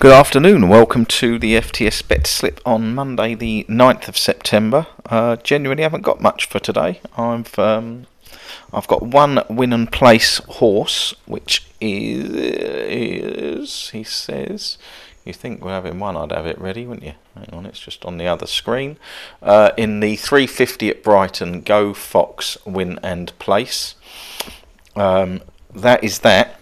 Good afternoon, welcome to the FTS Bet Slip on Monday the 9th of September. Genuinely haven't got much for today. I've got one win and place horse, which is, he says, you think we're having one, I'd have it ready, wouldn't you? Hang on, it's just on the other screen. In the 350 at Brighton, Go Fox win and place. That is that.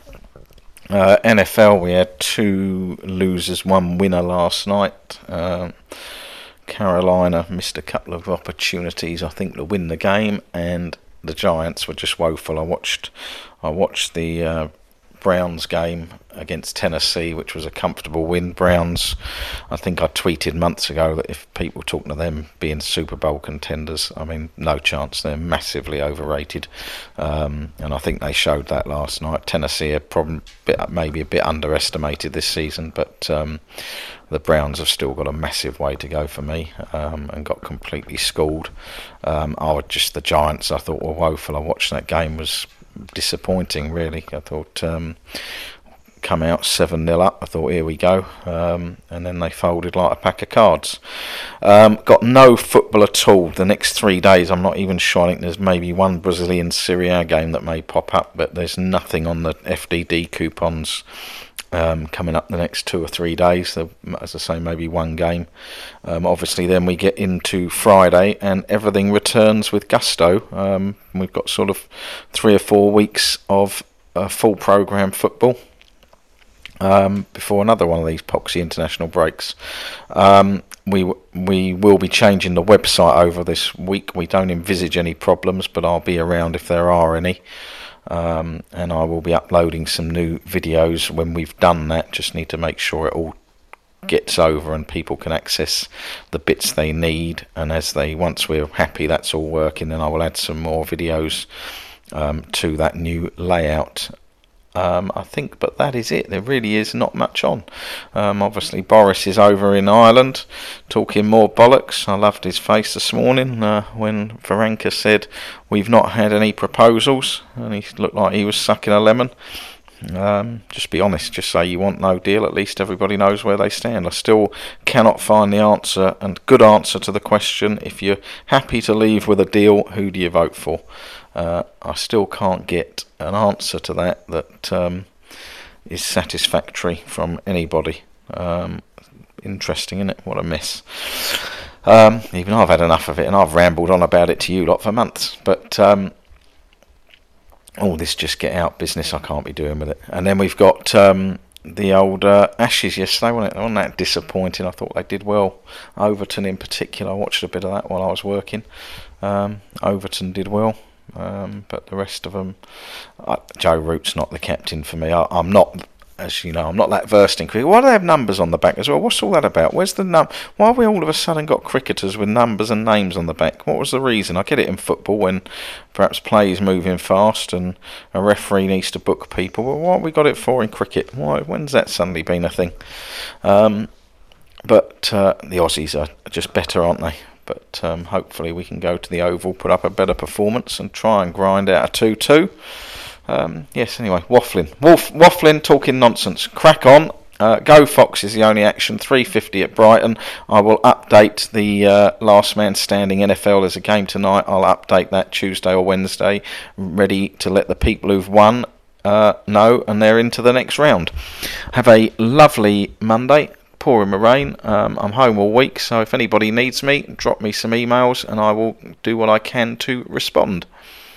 NFL, we had two losers, one winner last night. Carolina missed a couple of opportunities, I think, to win the game, and the Giants were just woeful. I watched the Browns game against Tennessee, which was a comfortable win. Browns, I think I tweeted months ago that if people talking to them being Super Bowl contenders, I mean, no chance. They're massively overrated, and I think they showed that last night. Tennessee are maybe a bit underestimated this season, but the Browns have still got a massive way to go for me, and got completely schooled. The Giants, I thought, were woeful. I watched that game, was disappointing, really. I thought come out 7-0 up. I thought, here we go, and then they folded like a pack of cards. Got no football at all the next 3 days. I'm not even sure. I think there's maybe one Brazilian Serie A game that may pop up, but there's nothing on the FDD coupons coming up the next 2 or 3 days. As I say, maybe one game. Obviously then we get into Friday and everything returns with gusto. We've got sort of 3 or 4 weeks of full programme football before another one of these poxy international breaks. We will be changing the website over this week. We don't envisage any problems, but I'll be around if there are any. And I will be uploading some new videos when we've done that. Just need to make sure it all gets over and people can access the bits they need, and once we're happy that's all working, then I will add some more videos to that new layout. I think, but that is it. There really is not much on. Obviously Boris is over in Ireland talking more bollocks. I loved his face this morning when Varanka said we've not had any proposals, and he looked like he was sucking a lemon. Just be honest, just say you want no deal. At least everybody knows where they stand. I still cannot find the answer, and good answer to the question, if you're happy to leave with a deal, who do you vote for? I still can't get an answer to that is satisfactory from anybody. Interesting, isn't it? What a mess. Even I've had enough of it, and I've rambled on about it to you lot for months, but all this just get out business I can't be doing with it. And then we've got the old Ashes yesterday, wasn't that disappointing? I thought they did well. Overton in particular, I watched a bit of that while I was working. Overton did well, but the rest of them, Joe Root's not the captain for me. I'm not, as you know, I'm not that versed in cricket. Why do they have numbers on the back as well? What's all that about? Where's the why have we all of a sudden got cricketers with numbers and names on the back? What was the reason? I get it in football when perhaps play is moving fast and a referee needs to book people, but what have we got it for in cricket? When's that suddenly been a thing? But the Aussies are just better, aren't they? But hopefully we can go to the Oval, put up a better performance and try and grind out a 2-2. Yes, anyway, waffling, talking nonsense. Crack on. Go Fox is the only action. 350 at Brighton. I will update the last man standing NFL. There's a game tonight. I'll update that Tuesday or Wednesday. Ready to let the people who've won know, and they're into the next round. Have a lovely Monday. Pouring with rain. I'm home all week, so if anybody needs me, drop me some emails and I will do what I can to respond.